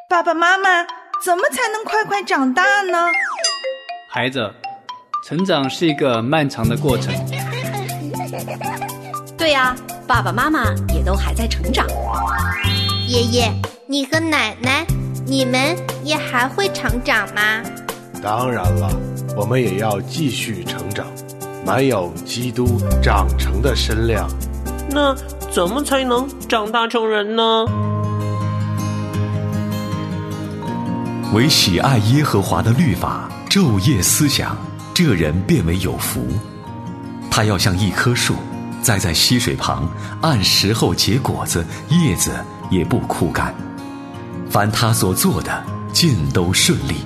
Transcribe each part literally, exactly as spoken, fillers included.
爸爸妈妈，怎么才能快快长大呢？ 孩子，成长是一个漫长的过程。 对呀，爸爸妈妈也都还在成长。 爷爷，你和奶奶，你们也还会成长吗？ 当然了，我们也要继续成长，满有基督长成的身量。 那怎么才能长大成人呢？ 唯喜爱耶和华的律法，昼夜思想，这人便为有福。他要像一棵树，栽在溪水旁，按时候结果子，叶子也不枯干。凡他所做的，尽都顺利。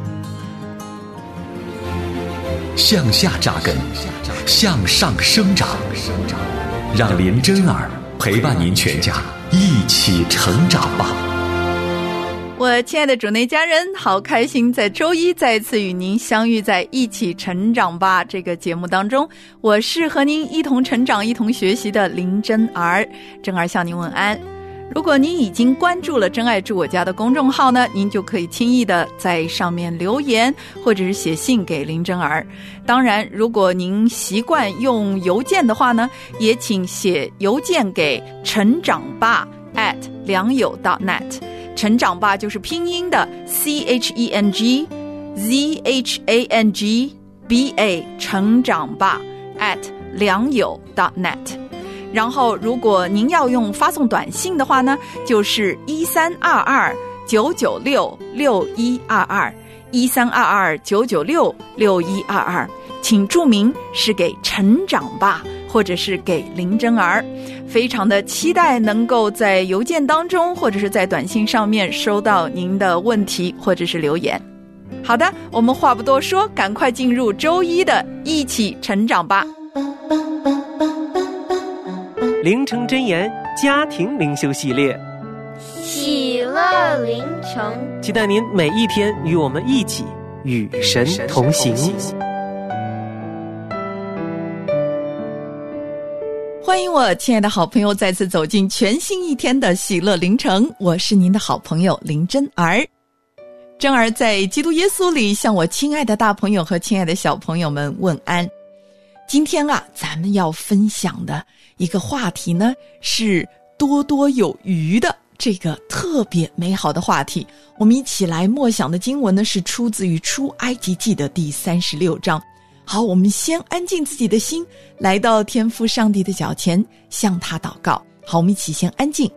向下扎根，向上生长，让林真儿陪伴您全家一起成长吧。 我亲爱的主内家人，好开心在周一再次与您相遇在一起成长吧这个节目当中，我是和您一同成长一同学习的林真儿。真儿向您问安。如果您已经关注了真爱住我家的公众号呢，您就可以轻易的在上面留言或者是写信给林真儿。当然如果您习惯用邮件的话呢，也请写邮件给成长吧 at 良友 .net。成长吧就是拼音的 C H E N G Z H A N G B A 成长吧 at 良友 .net。 然后如果您要用发送短信的话呢，就是一三二二九九六六一二二一三二二九九六六一二二，请注明是给成长吧或者是给林真儿。非常的期待能够在邮件当中或者是在短信上面收到您的问题或者是留言。好的，我们话不多说，赶快进入周一的一起成长吧。 灵城真言家庭灵修系列， 喜乐灵城， 期待您每一天与我们一起与神同行。 欢迎我亲爱的好朋友再次走进全新一天的喜乐灵城，我是您的好朋友林真儿。真儿在基督耶稣里向我亲爱的大朋友和亲爱的小朋友们问安。今天啊，咱们要分享的一个话题呢，是多多有余的这个特别美好的话题。我们一起来默想的经文呢，是出自于出埃及记的第三十六章。好，我们先安静自己的心，来到天父上帝的脚前，向他祷告。好，我们一起先安静。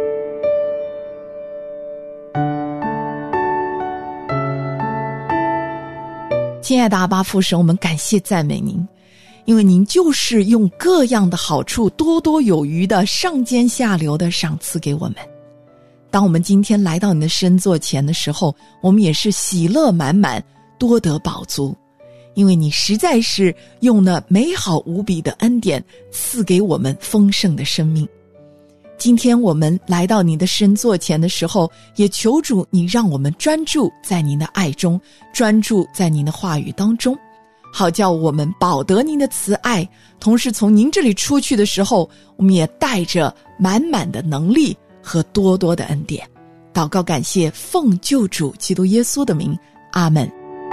亲爱的阿爸父神，我们感谢赞美您，因为您就是用各样的好处多多有余的上尖下流的赏赐给我们。当我们今天来到你的圣座前的时候，我们也是喜乐满满，多得饱足，因为你实在是用了美好无比的恩典赐给我们丰盛的生命。今天我们来到你的圣座前的时候，也求主你让我们专注在您的爱中，专注在您的话语当中，好叫我们饱得您的慈爱，同时从您这里出去的时候，我们也带着满满的能力和多多的恩典。祷告感谢，奉救主基督耶稣的名，阿们。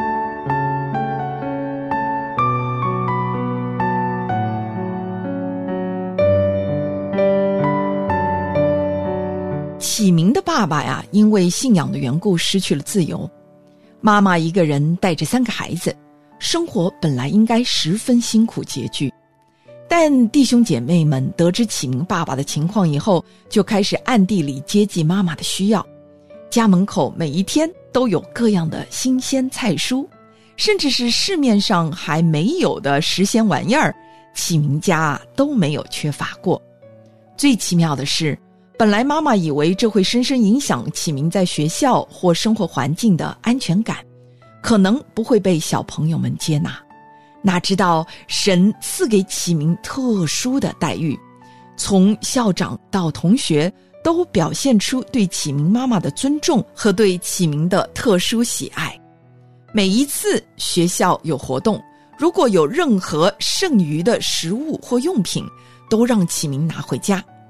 启明的爸爸呀，因为信仰的缘故失去了自由。妈妈一个人带着三个孩子，生活本来应该十分辛苦拮据。但弟兄姐妹们得知启明爸爸的情况以后，就开始暗地里接济妈妈的需要。家门口每一天都有各样的新鲜菜蔬，甚至是市面上还没有的时鲜玩意儿，启明家都没有缺乏过。最奇妙的是，本来妈妈以为这会深深影响启明在学校或生活环境的安全感，可能不会被小朋友们接纳。哪知道神赐给启明特殊的待遇，从校长到同学都表现出对启明妈妈的尊重和对启明的特殊喜爱。每一次学校有活动，如果有任何剩余的食物或用品，都让启明拿回家。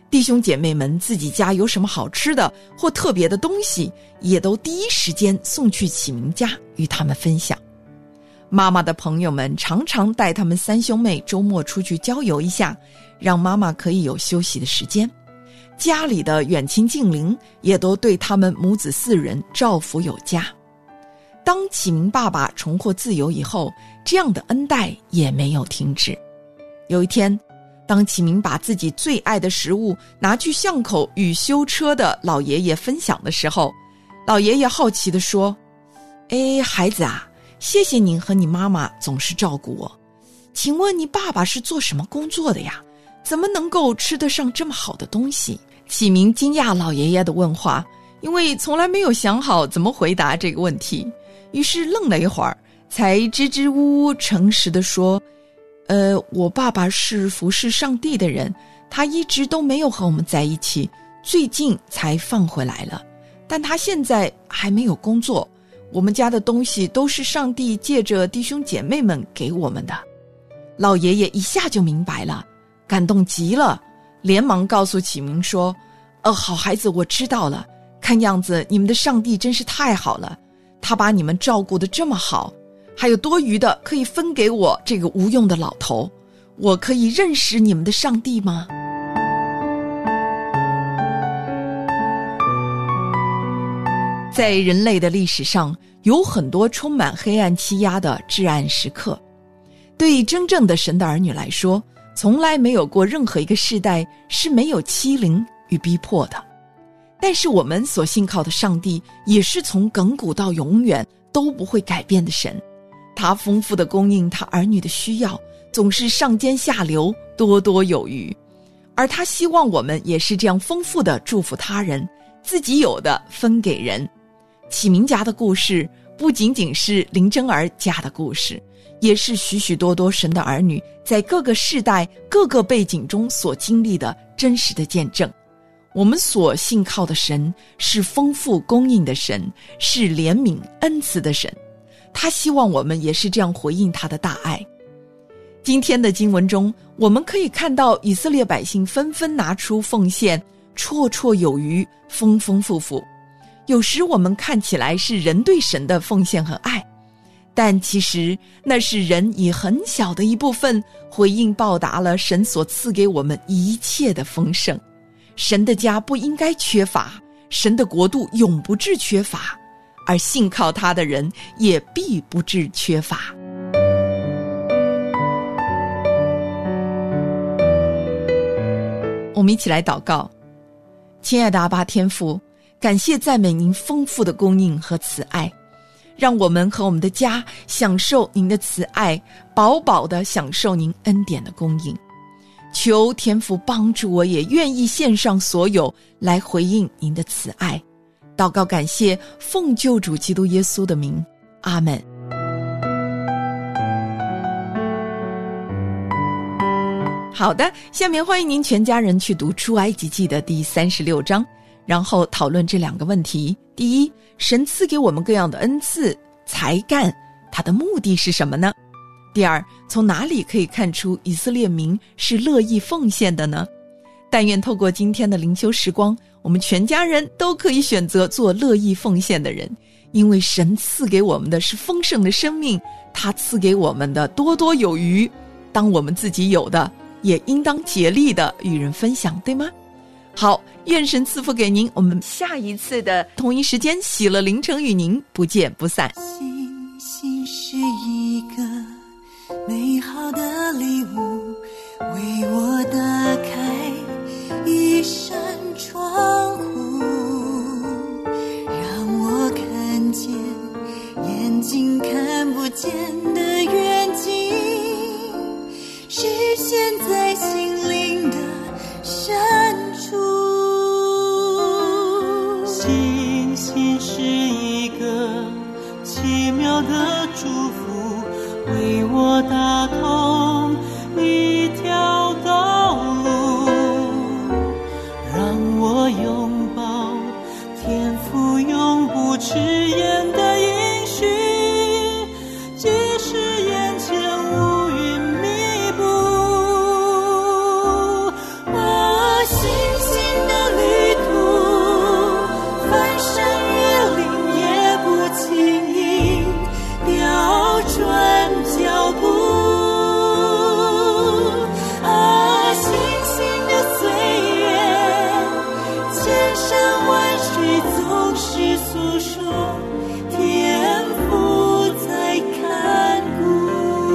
弟兄姐妹们自己家有什么好吃的或特别的东西，也都第一时间送去启明家与他们分享。妈妈的朋友们常常带他们三兄妹周末出去郊游一下，让妈妈可以有休息的时间。家里的远亲近邻也都对他们母子四人照拂有加。当启明爸爸重获自由以后，这样的恩待也没有停止。有一天，当启明把自己最爱的食物拿去巷口与修车的老爷爷分享的时候，老爷爷好奇地说：哎，孩子啊，谢谢您和你妈妈总是照顾我。请问你爸爸是做什么工作的呀？怎么能够吃得上这么好的东西？启明惊讶老爷爷的问话，因为从来没有想好怎么回答这个问题，于是愣了一会儿，才支支吾吾诚实地说：呃，我爸爸是服侍上帝的人，他一直都没有和我们在一起，最近才放回来了。但他现在还没有工作，我们家的东西都是上帝借着弟兄姐妹们给我们的。老爷爷一下就明白了，感动极了，连忙告诉启明说：呃，好孩子，我知道了，看样子你们的上帝真是太好了，他把你们照顾得这么好，还有多余的可以分给我这个无用的老头，我可以认识你们的上帝吗？在人类的历史上，有很多充满黑暗欺压的至暗时刻。对真正的神的儿女来说，从来没有过任何一个世代是没有欺凌与逼迫的。但是我们所信靠的上帝也是从亘古到永远都不会改变的神，他丰富的供应他儿女的需要，总是上尖下流，多多有余。而他希望我们也是这样丰富的祝福他人，自己有的分给人。启明家的故事不仅仅是林真儿家的故事，也是许许多多神的儿女在各个世代各个背景中所经历的真实的见证。我们所信靠的神是丰富供应的神，是怜悯恩慈的神，他希望我们也是这样回应他的大爱。今天的经文中，我们可以看到以色列百姓纷纷拿出奉献，绰绰有余，丰丰富富。有时我们看起来是人对神的奉献和爱，但其实那是人以很小的一部分回应报答了神所赐给我们一切的丰盛。神的家不应该缺乏，神的国度永不致缺乏，而信靠他的人也必不致缺乏。我们一起来祷告。亲爱的阿爸天父，感谢赞美您丰富的供应和慈爱，让我们和我们的家享受您的慈爱，饱饱地享受您恩典的供应。求天父帮助我，也愿意献上所有来回应您的慈爱。祷告感谢，奉救主基督耶稣的名，阿们。好的，下面欢迎您全家人去读出埃及记的第三十六章，然后讨论这两个问题。第一，神赐给我们各样的恩赐才干，它的目的是什么呢？第二，从哪里可以看出以色列民是乐意奉献的呢？但愿透过今天的灵修时光，我们全家人都可以选择做乐意奉献的人，因为神赐给我们的是丰盛的生命，他赐给我们的多多有余，当我们自己有的也应当竭力的与人分享，对吗？好，愿神赐福给您，我们下一次的同一时间喜乐凌晨与您不见不散。 星星是一个美好的礼物，为我打开一扇窗户，让我看见眼睛看不见的远景，实现在心灵的深处。星星是一个奇妙的祝福，为我打通一条道路，让我拥抱天父永不迟延的应许，即使眼前乌云密布。啊，星水总是诉说天父在看顾。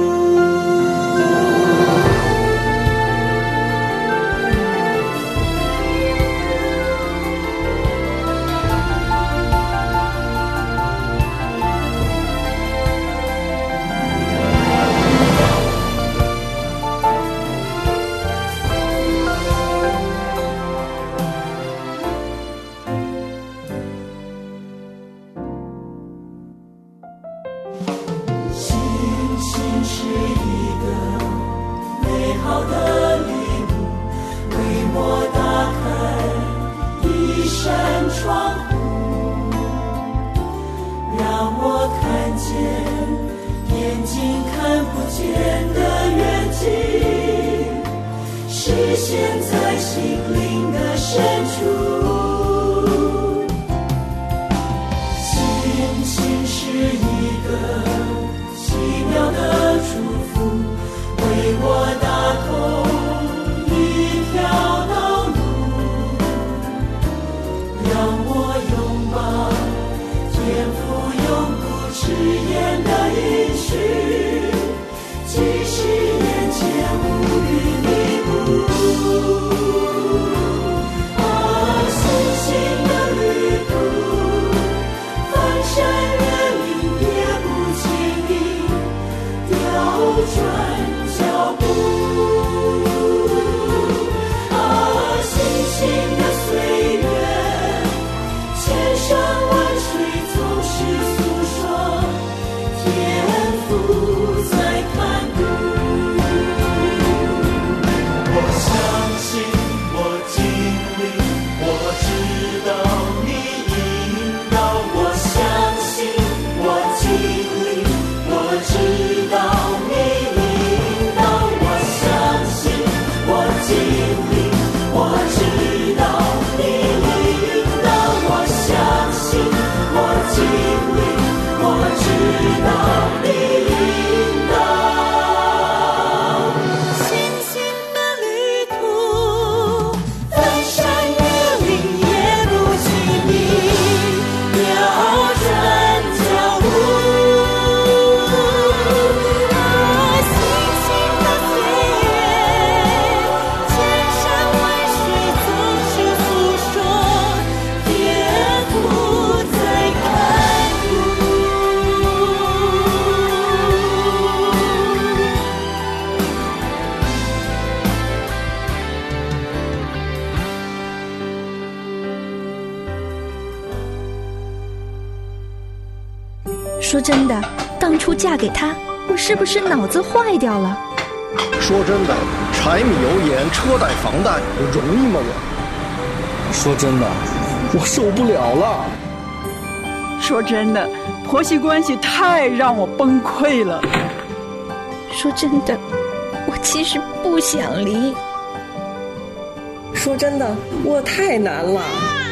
说真的，当初嫁给他，我是不是脑子坏掉了？ 说真的，柴米油盐车贷房贷容易吗我？说真的，我受不了了。 说真的，婆媳关系太让我崩溃了。 说真的，我其实不想离。 说真的，我太难了。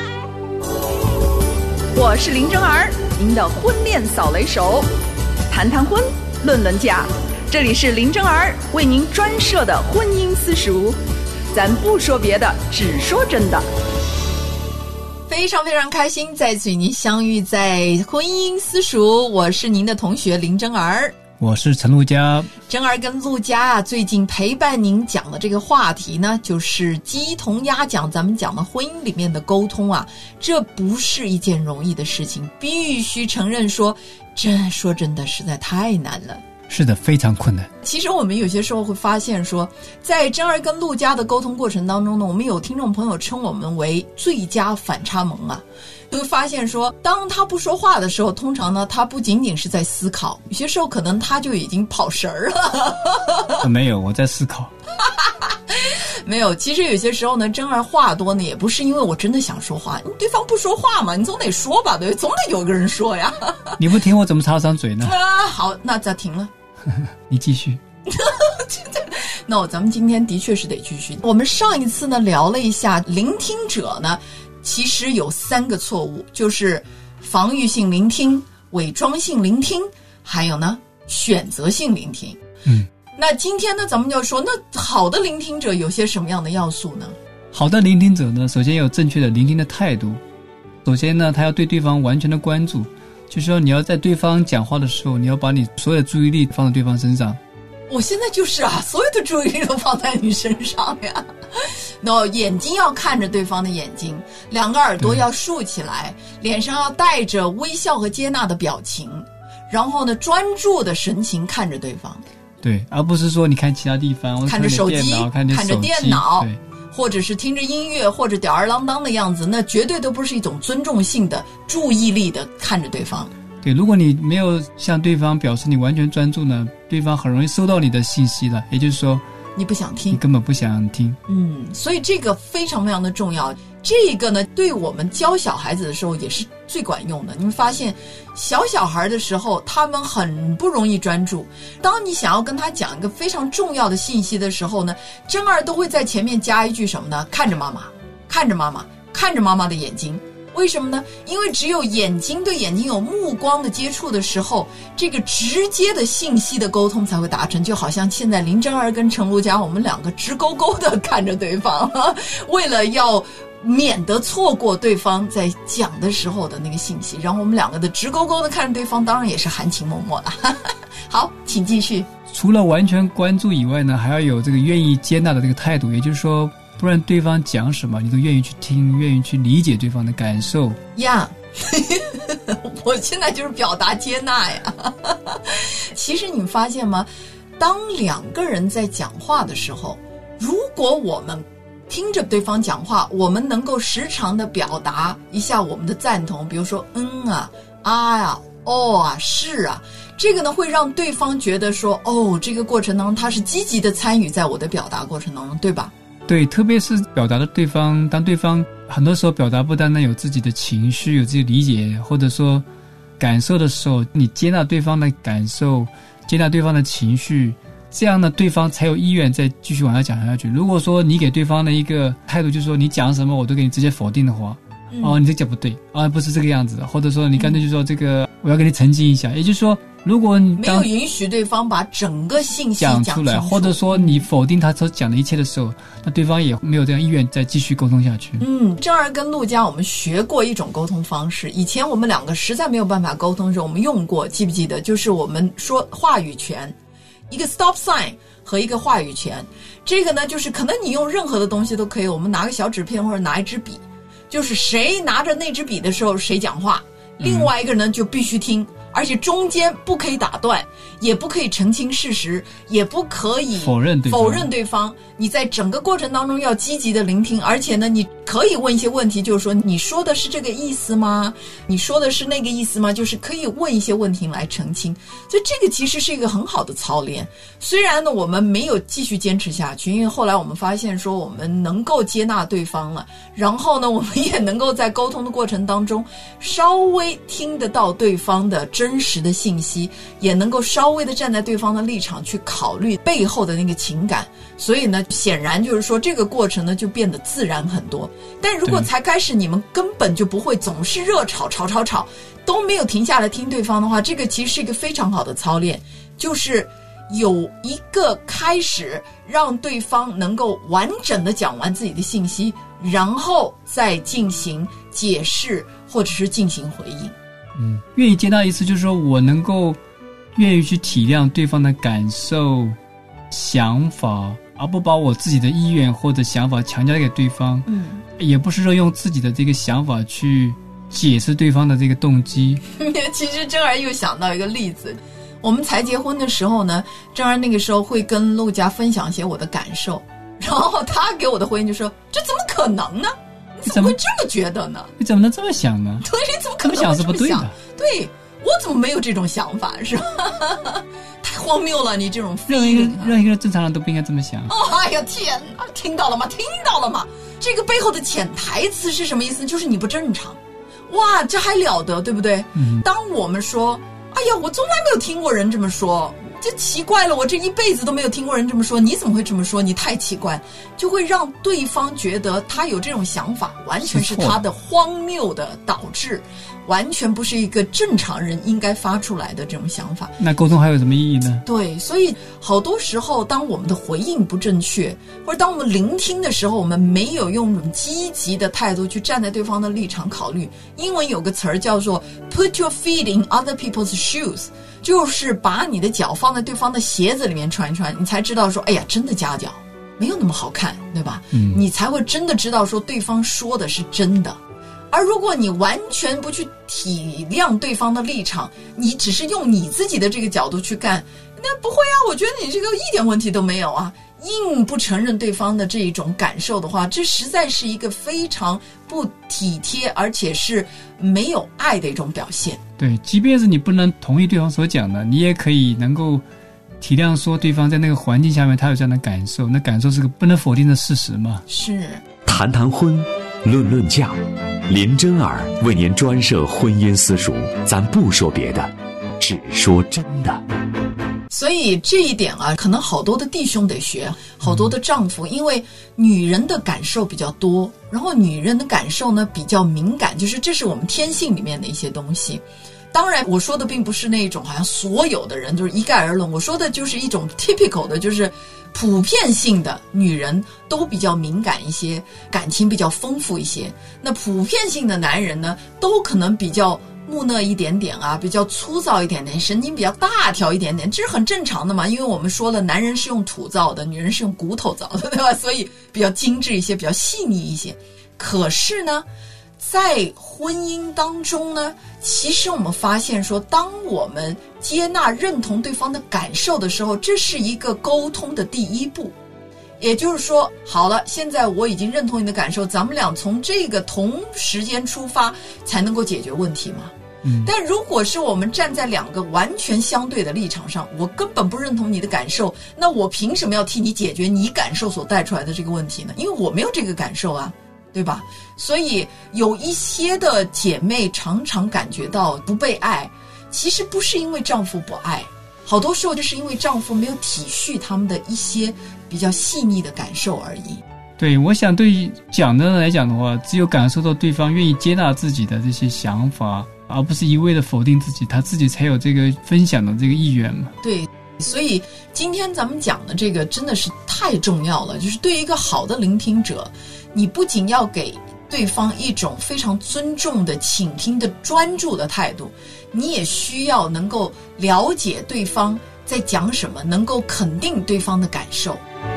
我是林真儿，您的婚恋扫雷手，谈谈婚，论论嫁，这里是林真儿为您专设的婚姻私塾，咱不说别的，只说真的。非常非常开心再次与您相遇在婚姻私塾，我是您的同学林真儿， 我是陈陆佳。 真儿跟陆佳啊，最近陪伴您讲的这个话题呢，就是鸡同鸭讲，咱们讲的婚姻里面的沟通啊，这不是一件容易的事情，必须承认说，真说真的实在太难了。 是的，非常困难。 其实我们有些时候会发现说，在真儿跟陆佳的沟通过程当中呢，我们有听众朋友称我们为最佳反差萌啊。就会发现说，当他不说话的时候，通常呢，他不仅仅是在思考，有些时候可能他就已经跑神儿了。 啊、没有，我在思考。 没有，其实有些时候呢，真儿话多呢，也不是因为我真的想说话，对方不说话嘛，你总得说吧，对，总得有个人说呀。 你不停，我怎么插上嘴呢？ 啊，好，那咱停了。 你继续。 那、no, 咱们今天的确是得继续。我们上一次呢聊了一下聆听者呢，其实有三个错误，就是防御性聆听、伪装性聆听，还有呢选择性聆听。 嗯， 那今天呢，咱们就说，那好的聆听者有些什么样的要素呢？ 好的聆听者呢，首先有正确的聆听的态度。 首先呢，他要对对方完全的关注，就是说你要在对方讲话的时候，你要把你所有的注意力放在对方身上。 我现在就是啊，所有的注意力都放在你身上呀。然后眼睛要看着对方的眼睛，两个耳朵要竖起来，脸上要带着微笑和接纳的表情，然后呢，专注的神情看着对方。 对，而不是说你看其他地方， 看着手机， 看着电脑，或者是听着音乐，或者吊儿郎当的样子，那绝对都不是一种尊重性的注意力的看着对方。 对，如果你没有向对方表示你完全专注呢，对方很容易收到你的信息了，也就是说你不想听， 你根本不想听。 嗯，所以这个非常非常的重要。这个呢，对我们教小孩子的时候也是最管用的。你们发现小小孩的时候，他们很不容易专注。当你想要跟他讲一个非常重要的信息的时候呢，真儿都会在前面加一句什么呢？看着妈妈，看着妈妈，看着妈妈的眼睛。为什么呢？因为只有眼睛对眼睛有目光的接触的时候，这个直接的信息的沟通才会达成。就好像现在林真儿跟程如佳，我们两个直勾勾的看着对方，为了要免得错过对方在讲的时候的那个信息，然后我们两个的直勾勾的看着对方，当然也是含情脉脉的。好，请继续。 除了完全关注以外呢，还要有这个愿意接纳的这个态度，也就是说，不然对方讲什么你都愿意去听，愿意去理解对方的感受呀。我现在就是表达接纳呀。其实你们发现吗，当两个人在讲话的时候，如果我们听着对方讲话，我们能够时常的表达一下我们的赞同，比如说嗯啊啊呀哦啊是啊，这个呢会让对方觉得说，哦，这个过程当中他是积极的参与在我的表达过程当中，对吧？ 对，特别是表达的对方，当对方很多时候表达不单单有自己的情绪，有自己的理解或者说感受的时候，你接纳对方的感受，接纳对方的情绪，这样呢对方才有意愿再继续往下讲下去。如果说你给对方的一个态度就是说你讲什么我都给你直接否定的话，嗯、哦，你这讲不对啊，不是这个样子的，或者说你干脆就说这个我要给你澄清一下，也就是说如果你没有允许对方把整个信息讲出来，或者说你否定他所讲的一切的时候，那对方也没有这样意愿再继续沟通下去。 嗯，正儿跟陆佳我们学过一种沟通方式，以前我们两个实在没有办法沟通的时候我们用过，记不记得？就是我们说话语权，一个 stop sign 和一个话语权。这个呢就是可能你用任何的东西都可以，我们拿个小纸片或者拿一支笔，就是谁拿着那支笔的时候谁讲话，另外一个人就必须听，而且中间不可以打断，也不可以澄清事实，也不可以否认对方否认对方。你在整个过程当中要积极的聆听，而且呢你可以问一些问题，就是说你说的是这个意思吗？你说的是那个意思吗？就是可以问一些问题来澄清。所以这个其实是一个很好的操练。虽然呢我们没有继续坚持下去，因为后来我们发现说我们能够接纳对方了，然后呢我们也能够在沟通的过程当中稍微听得到对方的真实的信息，也能够稍微的站在对方的立场去考虑背后的那个情感。所以呢显然就是说这个过程呢就变得自然很多。但如果才开始你们根本就不会总是热吵吵吵吵都没有停下来听对方的话，这个其实是一个非常好的操练，就是有一个开始让对方能够完整的讲完自己的信息，然后再进行解释或者是进行回应。 嗯，愿意接纳意思就是说我能够愿意去体谅对方的感受想法，而不把我自己的意愿或者想法强加给对方。嗯，也不是说用自己的这个想法去解释对方的这个动机。 其实真儿又想到一个例子，我们才结婚的时候呢，真儿那个时候会跟陆佳分享一些我的感受，然后他给我的回应就说，这怎么可能呢？你怎么会这么觉得呢？ 你怎么能这么想呢？ 对，你怎么可能会这么想？ 这么想是不对的。 对，我怎么没有这种想法，是吧？太荒谬了，你这种任何一个任何一个正常人都不应该这么想。 哦，哎呀天哪，听到了吗？听到了吗？这个背后的潜台词是什么意思？就是你不正常。哇，这还了得，对不对？嗯。当我们说，哎呀，我从来没有听过人这么说， 这奇怪了，我这一辈子都没有听过人这么说，你怎么会这么说？你太奇怪，就会让对方觉得他有这种想法完全是他的荒谬的导致，完全不是一个正常人应该发出来的这种想法。 那沟通还有什么意义呢？ 对，所以好多时候当我们的回应不正确，或者当我们聆听的时候，我们没有用一种积极的态度去站在对方的立场考虑。英文有个词儿叫做 put your feet in other people's shoes， 就是把你的脚放在对方的鞋子里面穿一穿，你才知道说，哎呀，真的夹脚没有那么好看，对吧？嗯，你才会真的知道说对方说的是真的。而如果你完全不去体谅对方的立场，你只是用你自己的这个角度去干，那不会啊，我觉得你这个一点问题都没有啊。硬不承认对方的这种感受的话，这实在是一个非常不体贴而且是没有爱的一种表现。 对，即便是你不能同意对方所讲的，你也可以能够体谅说对方在那个环境下面他有这样的感受，那感受是个不能否定的事实嘛。 是。 谈谈婚，论论嫁，林真儿为您专设婚姻私塾，咱不说别的，只说真的。 所以这一点啊，可能好多的弟兄得学，好多的丈夫，因为女人的感受比较多，然后女人的感受呢比较敏感，就是这是我们天性里面的一些东西。当然我说的并不是那种好像所有的人就是一概而论，我说的就是一种 typical 的，就是普遍性的女人都比较敏感一些，感情比较丰富一些。那普遍性的男人呢，都可能比较木讷一点点啊，比较粗糙一点点，神经比较大条一点点，这是很正常的嘛。因为我们说了，男人是用土造的，女人是用骨头造的，对吧？所以比较精致一些，比较细腻一些。可是呢，在婚姻当中呢，其实我们发现说，当我们接纳认同对方的感受的时候，这是一个沟通的第一步。也就是说，好了，现在我已经认同你的感受，咱们俩从这个同时间出发才能够解决问题嘛。嗯，但如果是我们站在两个完全相对的立场上，我根本不认同你的感受，那我凭什么要替你解决你感受所带出来的这个问题呢？因为我没有这个感受啊，对吧？所以有一些的姐妹常常感觉到不被爱，其实不是因为丈夫不爱，好多时候就是因为丈夫没有体恤他们的一些比较细腻的感受而已。 对，我想对于讲的人来讲的话，只有感受到对方愿意接纳自己的这些想法，而不是一味的否定自己，他自己才有这个分享的这个意愿嘛。 对，所以今天咱们讲的这个真的是太重要了，就是对于一个好的聆听者，你不仅要给对方一种非常尊重的倾听的专注的态度，你也需要能够了解对方在讲什么，能够肯定对方的感受。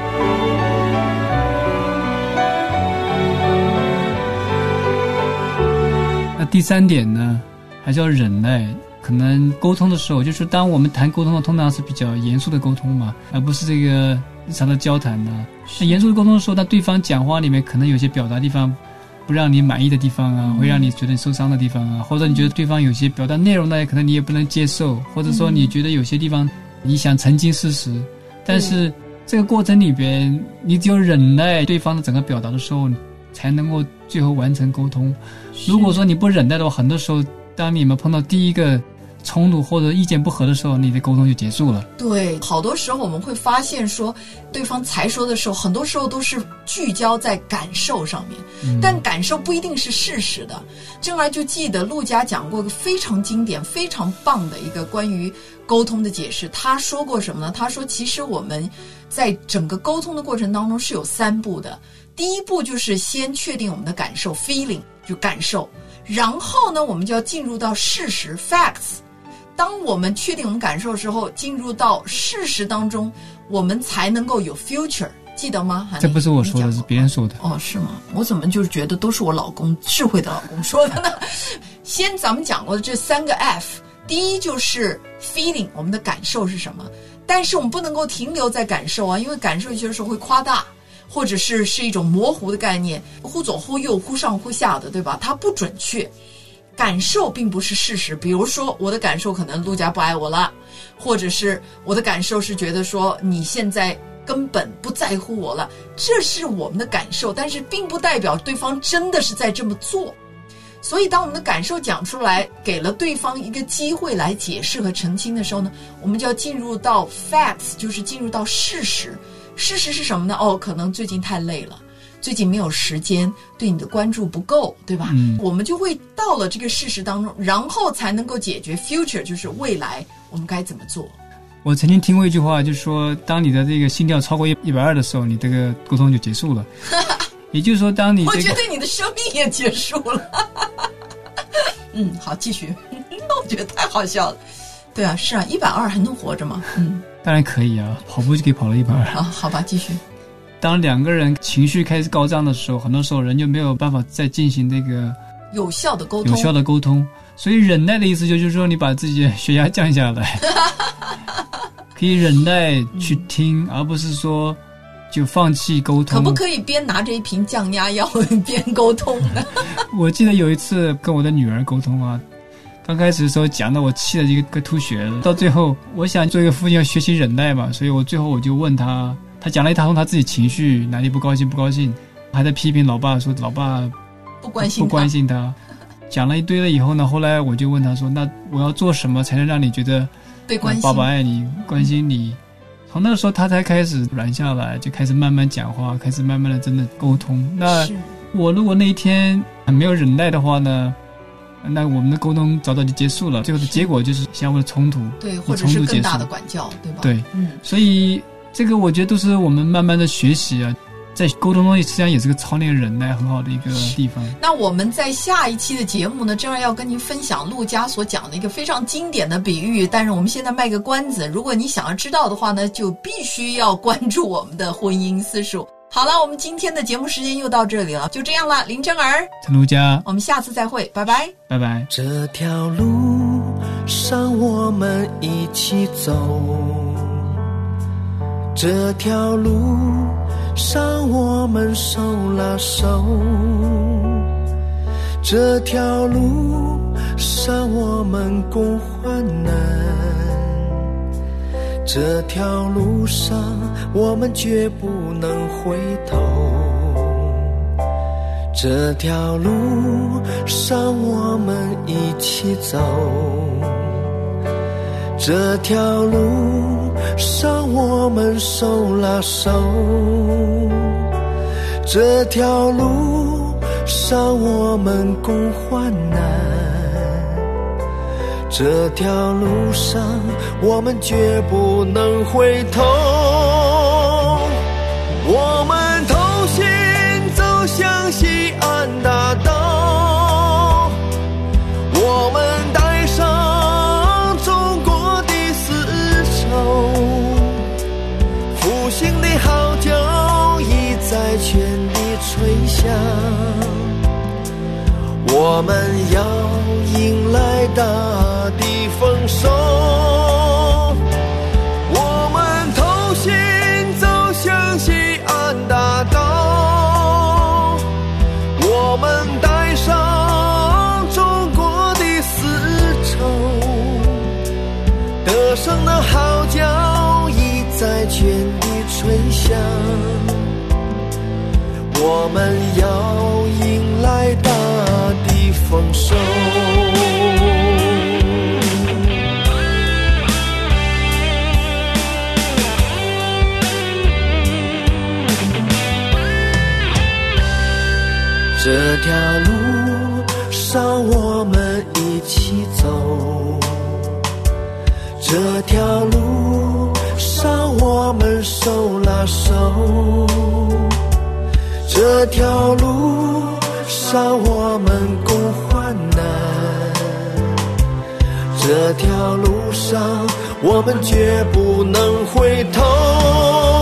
那第三点呢，还是要忍耐。可能沟通的时候，就是当我们谈沟通的，通常是比较严肃的沟通嘛，而不是这个日常的交谈呢。那严肃的沟通的时候，那对方讲话里面可能有些表达地方不让你满意的地方啊，会让你觉得受伤的地方啊，或者你觉得对方有些表达内容呢，可能你也不能接受，或者说你觉得有些地方你想澄清事实，但是这个过程里边，你只有忍耐对方的整个表达的时候，才能够最后完成沟通。如果说你不忍耐的话，很多时候当你们碰到第一个冲突或者意见不合的时候，你的沟通就结束了。 对，好多时候我们会发现说，对方才说的时候，很多时候都是聚焦在感受上面，嗯、但感受不一定是事实的。正儿就记得陆家讲过一个非常经典、非常棒的一个关于沟通的解释。他说过什么呢？他说，其实我们在整个沟通的过程当中是有三步的。第一步就是先确定我们的感受 feeling， 就感受，然后呢，我们就要进入到事实 facts。当我们确定我们感受的时候，进入到事实当中，我们才能够有 future， 记得吗？ 这不是我说的，是别人说的。 哦，是吗？我怎么就觉得都是我老公智慧的老公说的呢？先咱们讲过的这三个 F， 第一就是 feeling， 我们的感受是什么？但是我们不能够停留在感受啊，因为感受有些时候会夸大，或者是是一种模糊的概念，忽左忽右，忽上忽下的，对吧？它不准确。感受并不是事实，比如说我的感受可能陆家不爱我了，或者是我的感受是觉得说你现在根本不在乎我了，这是我们的感受，但是并不代表对方真的是在这么做。 所以当我们的感受讲出来，给了对方一个机会来解释和澄清的时候呢，我们就要进入到 facts， 就是进入到事实。事实是什么呢？哦，可能最近太累了，最近没有时间，对你的关注不够，对吧？嗯，我们就会到了这个事实当中，然后才能够解决 future， 就是未来我们该怎么做。 我曾经听过一句话，就是说当你的这个心跳超过一百二的时候，你这个沟通就结束了。也就是说当你、这个、 我觉得你的生命也结束了。嗯，好，继续。我觉得太好笑了。对啊，是啊，一百二还能活着吗？嗯， 当然可以啊，跑步就可以跑了一百二。 啊，好吧，继续。 当两个人情绪开始高涨的时候，很多时候人就没有办法再进行这个有效的沟通。 有效的沟通，所以忍耐的意思就是说，你把自己的血压降下来，可以忍耐去听，嗯、而不是说就放弃沟通。 可不可以边拿着一瓶降压药边沟通呢？ 我记得有一次跟我的女儿沟通啊，刚开始的时候讲的我气得一个个吐血了，到最后我想做一个父亲要学习忍耐嘛，所以我最后我就问他，他讲了一大通他自己情绪哪里不高兴不高兴，还在批评老爸说老爸不关心他不关心他，讲了一堆了以后呢，后来我就问他说，那我要做什么才能让你觉得被关心、 爸爸爱你关心你？从那时候他才开始软下来，就开始慢慢讲话，开始慢慢的真的沟通。那我如果那一天没有忍耐的话呢，那我们的沟通早早就结束了，最后的结果就是相互的冲突， 对，或者是更大的管教，对吧？ 对，嗯，所以这个我觉得都是我们慢慢的学习啊，在沟通中实际上也是个操练忍耐很好的一个地方。 那我们在下一期的节目呢，正儿要跟您分享陆家所讲的一个非常经典的比喻，但是我们现在卖个关子，如果你想要知道的话呢，就必须要关注我们的婚姻私塾。好了，我们今天的节目时间又到这里了，就这样了。林真儿， 陈陆家， 我们下次再会，拜拜， 拜拜。 这条路上我们一起走，这条路上我们手拉手，这条路上我们共患难，这条路上我们绝不能回头，这条路上我们一起走，这条路上我们手拉手，这条路上我们共患难，这条路上我们绝不能回头，我们同行走向西安大道，我们带上中国的丝绸，复兴的号角已在全地吹响，我们要迎来大地丰收，我们同行走向西安大道，我们带上中国的丝绸，得胜的号角已在全地吹响，我们要迎来大地丰收。这条路上我们一起走，这条路上我们手拉手，这条路上我们共患难，这条路上我们绝不能回头。